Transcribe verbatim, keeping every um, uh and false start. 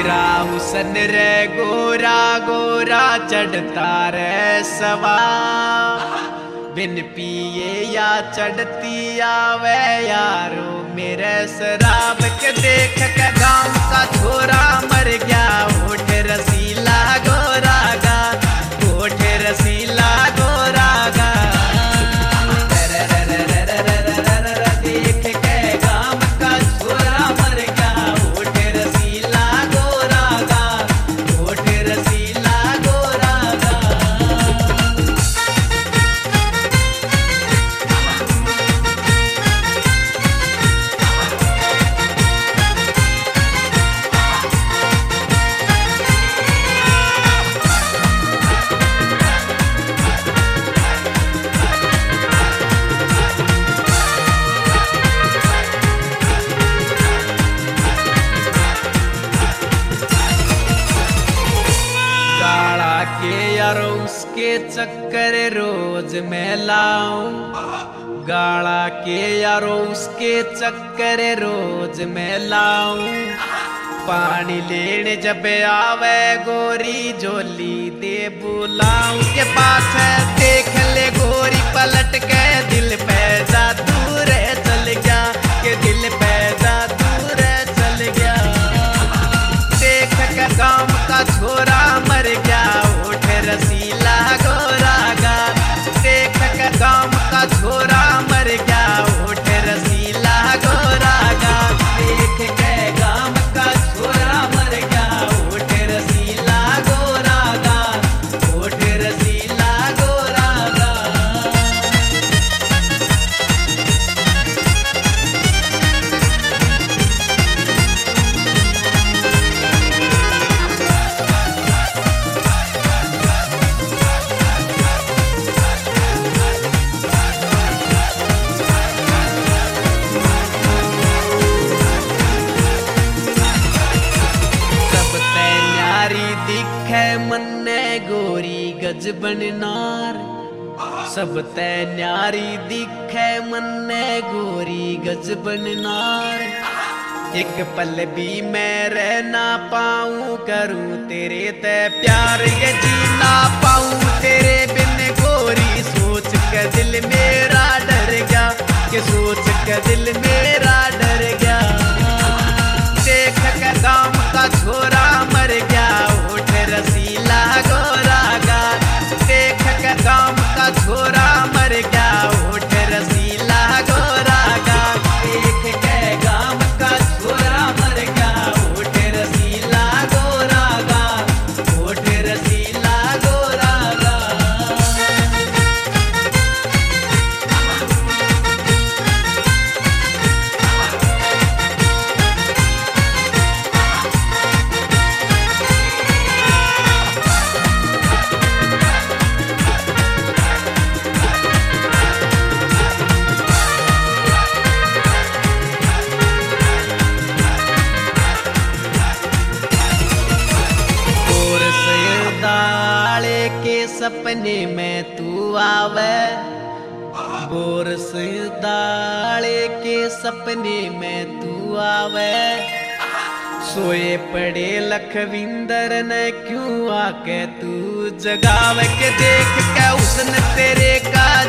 तेरा हुसन रे गोरा गोरा चढ़ता रे सवा बिन पिए या चढ़ती आवे यारो मेरे शराब के देख के गांव का छोरा मर गया। होठ रसीला गोरा गा होठ रसीला गोरा गा देख के गांव का छोरा मर गया। होठ रसीला गोरा गा होठ रसीला गोरा गा। के यारो उसके चक्कर रोज मैं लाऊं गाड़ा के यारो उसके चक्कर रोज मैं लाऊं। पानी लेने जब आवे गोरी झोली दे बुलाऊं के पास देख ले गोरी पलट के दिल पे जादू रे चल गया के दिल पे जादू रे चल गया। देख के गांव का छोरा मर गया। होठ रसीला गोरा गा देख के गांव का छोरा मर गया। होठ रसीला गोरा गा देख के गांव का छोरा मर गया। होठ रसीला गोरा गा होठ रसीला गोरा गा। मन्ने गोरी गजबन नार सब ते न्यारी दिखे मन्ने गोरी गजबन नार। एक पल भी मैं रह ना पाऊं करूं तेरे ते प्यार ये जी ना पाऊं तेरे बिन गोरी। सोच के दिल मेरा डर गया कि सोच के दिल मेरा डर गया। देख के गांव का छोरा मर गया। होठ रसीला गोरा गा देख के गांव का छोरा मर गया। होठ रसीला गोरा गा देख के गांव का छोरा मर गया। होठ रसीला गोरा गा होठ रसीला गोरा गा। सपने में तू आवे बोर से दाले के सपने में तू आवे। सोए पड़े लखविंदर ने क्यों आके तू जगावे के देख के उसने तेरे का